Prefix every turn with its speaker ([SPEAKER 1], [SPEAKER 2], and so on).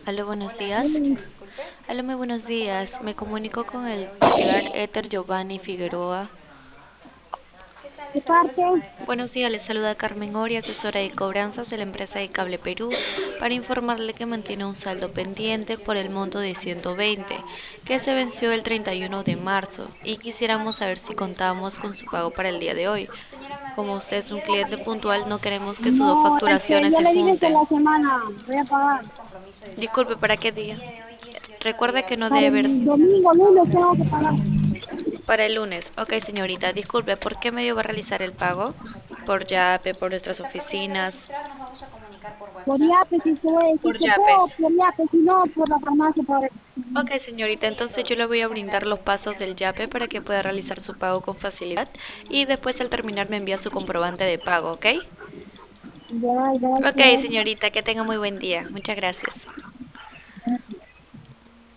[SPEAKER 1] Aló, buenos días. Aló, muy buenos días. Me comunico con el señor Éter Giovanni Figueroa.
[SPEAKER 2] De parte,
[SPEAKER 1] Buenos días, les saluda Carmen Ori, asesora de cobranzas de la empresa de Cable Perú, para informarle que mantiene un saldo pendiente por el monto de 120, que se venció el 31 de marzo, y quisiéramos saber si contamos con su pago para el día de hoy. Como usted es un cliente puntual, no queremos que sus dos
[SPEAKER 2] no, es que
[SPEAKER 1] facturaciones
[SPEAKER 2] yo
[SPEAKER 1] se
[SPEAKER 2] le dije que
[SPEAKER 1] junten.
[SPEAKER 2] la semana voy a pagar.
[SPEAKER 1] Disculpe, ¿para qué día? Recuerde que no
[SPEAKER 2] Para
[SPEAKER 1] debe ver
[SPEAKER 2] el domingo, lunes tengo que pagar.
[SPEAKER 1] para el lunes. Ok, señorita, disculpe, ¿por qué medio va a realizar el pago? ¿Por Yape, por nuestras oficinas?
[SPEAKER 2] Por IAPE, si
[SPEAKER 1] Por
[SPEAKER 2] se
[SPEAKER 1] Yape.
[SPEAKER 2] puede, por IAPE, si no, por la farmacia, por...
[SPEAKER 1] Ok, señorita, entonces yo le voy a brindar los pasos del Yape para que pueda realizar su pago con facilidad y después al terminar me envía su comprobante de pago, ¿ok?
[SPEAKER 2] Ya,
[SPEAKER 1] Ok,
[SPEAKER 2] gracias.
[SPEAKER 1] señorita, que tenga muy buen día. Muchas gracias.